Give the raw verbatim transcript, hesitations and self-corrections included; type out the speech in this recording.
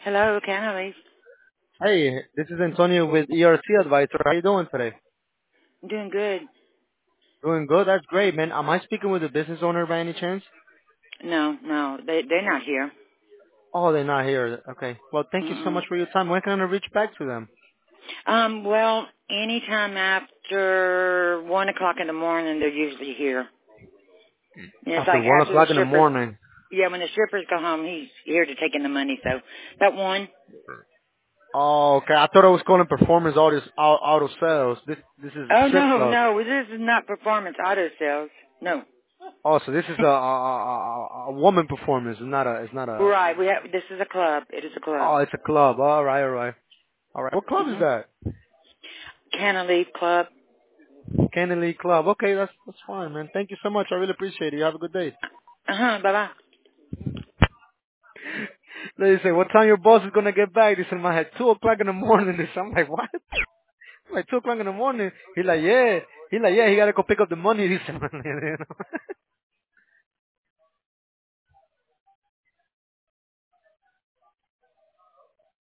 Hello, Canley. Hey, this is Antonio with E R C Advisor. How you doing today? I'm doing good. Doing good. That's great, man. Am I speaking with a business owner by any chance? No, no, they they're not here. Oh, they're not here. Okay. Well, thank you so Mm-mm. much for your time. When can I reach back to them? Um, well, anytime after one o'clock in the morning, they're usually here. And it's After like one after the o'clock in the strippers. morning. Yeah, when the strippers go home, he's here to take in the money. So that one. Oh, okay. I thought I was calling performance auto auto auto sales. This this is a Oh strip no, club. no, this is not performance auto sales. No. Oh, so this is a a, a, a woman performance. It's not a. It's not a. Right. We have. This is a club. It is a club. Oh, it's a club. All right, all right, all right. What club is Mhm. that? Cantilever Club. Candy Club. Okay, that's that's fine, man. Thank you so much. I really appreciate it. You have a good day. Uh huh. Bye bye. They say, what time your boss is gonna get back? They said, man, at two o'clock in the morning. This, I'm like, what? Like two o'clock in the morning. He like, yeah. He like, yeah. He gotta go pick up the money. He said, man, you know.